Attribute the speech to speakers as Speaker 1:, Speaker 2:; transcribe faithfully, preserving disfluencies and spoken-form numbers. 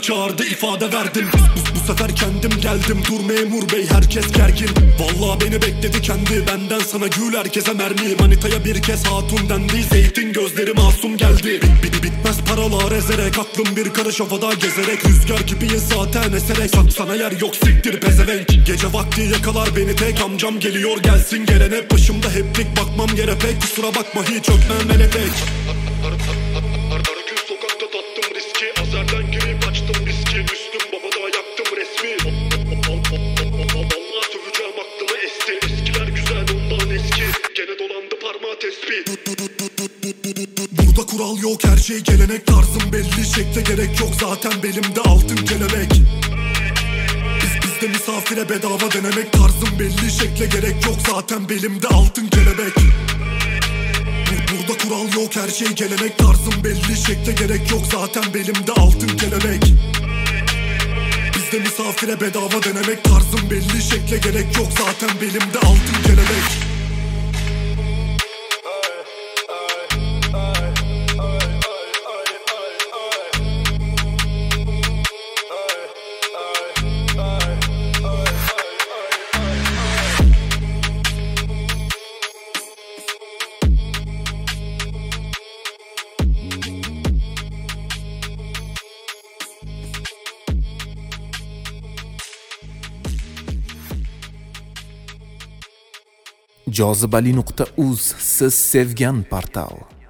Speaker 1: sefer çağırdı, ifade verdim. Bu, bu sefer kendim geldim, dur memur bey herkes gergin. Vallahi beni bekledi kendi, benden sana gül herkese mermi. Manitaya bir kez hatun dendi, zeytin gözleri masum geldi. Bit, bit, bitmez paralar ezerek, aklım bir karış havada gezerek. Rüzgar gibiyiz zaten eserek, sana yer yok siktir pezevenk. Gece vakti yakalar beni tek, amcam geliyor gelsin gelene. Başımda hep dik bakmam yere pek, kusura bakma hiç öpmem ele tek. Argül sokakta tattım riski, Azer'den girip açtım viski. Müslüm babada yaktım resmi. Vallahi söveceğim aklımı esti. Eskiler güzel ondan eski, gene dolandı parmağı tespih. Burada kural yok, her şey gelenek, tarzım belli, şekle gerek yok, zaten belimde altın kelebek. Biz bizde misafire bedava denemek, tarzım belli, şekle gerek yok, zaten belimde altın kelebek. Burada kural yok, her şey gelenek, tarzım belli, şekle gerek yok, zaten belimde altın kelebek. Bizde misafire bedava denemek, tarzım belli, şekle gerek yok, zaten belimde altın kelebek.
Speaker 2: jozibali nuqta uz siz sevgan portal.